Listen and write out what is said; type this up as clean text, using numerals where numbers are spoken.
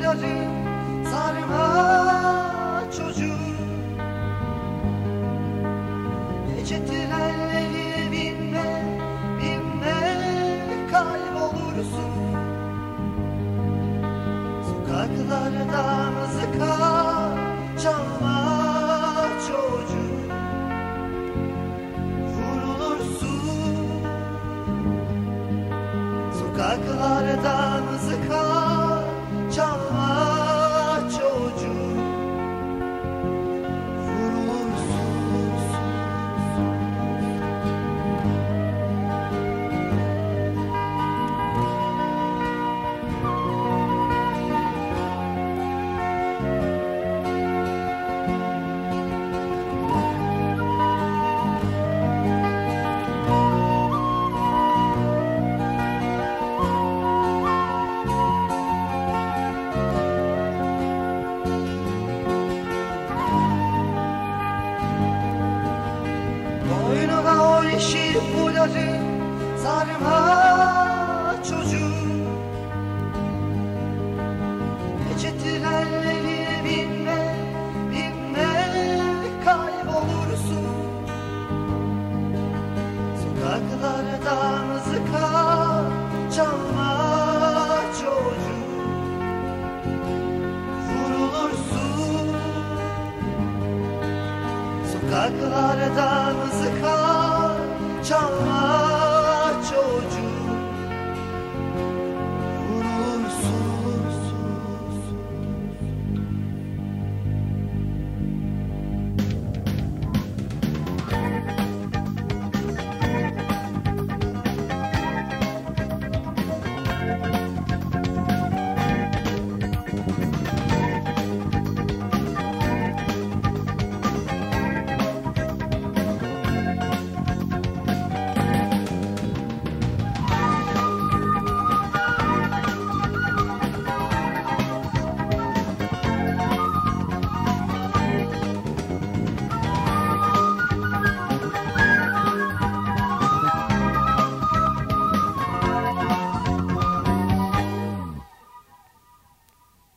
fuları sarma çocuğum. Gece trenlerine binme, binme, kaybolursun. Sokaklarda mızıka çalma çocuğum, vurulursun. Sokaklarda mızıka çalma çocuğum, vurulursun. Boynuna o yeşil fuları sarma çocuğum. Gece trenlerine binme, binme, kaybolursun. Sokaklarda mızıka çalma çocuğum, vurulursun. Sokaklarda mızıka çalma